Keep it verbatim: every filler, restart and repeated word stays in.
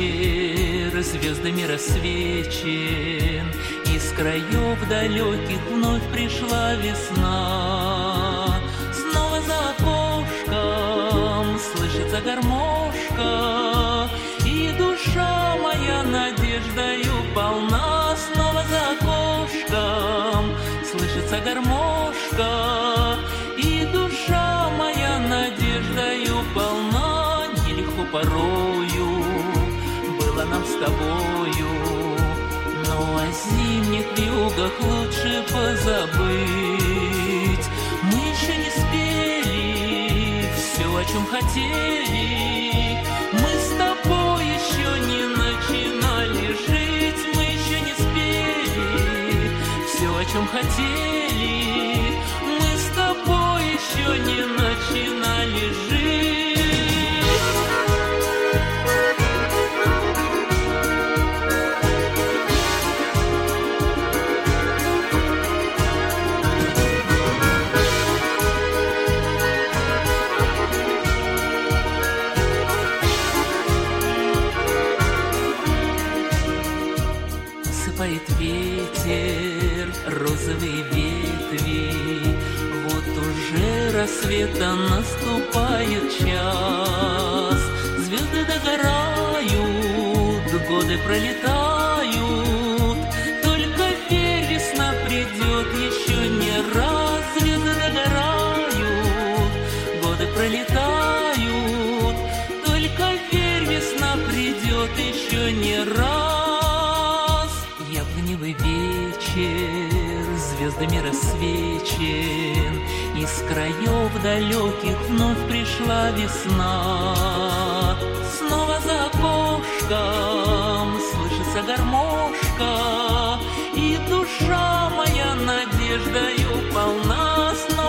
вечер звездами рассвечен, из краев далеких вновь пришла весна. Снова за окошком слышится гармошка, и душа моя надеждою полна. Снова за окошком слышится гармошка, и душа моя надеждою полна. Нелегко порою было нам с тобою, но о зимних вьюгах лучше позабыть. Мы еще не спели все, о чем хотели. Мы с тобой еще не начинали жить. Мы еще не спели все, о чем хотели. Мы с тобой еще не начинали жить. Сыпает ветер, розовые ветви, вот уже рассвета наступает час. Звезды догорают, годы пролетают, только верь, весна придет еще не раз. Звезды догорают, годы пролетают, только верь, весна придет еще не раз. Яблоневый вечер звездами рассвечен, из краев далеких вновь пришла весна. Снова за окошком слышится гармошка, и душа моя надеждою полна.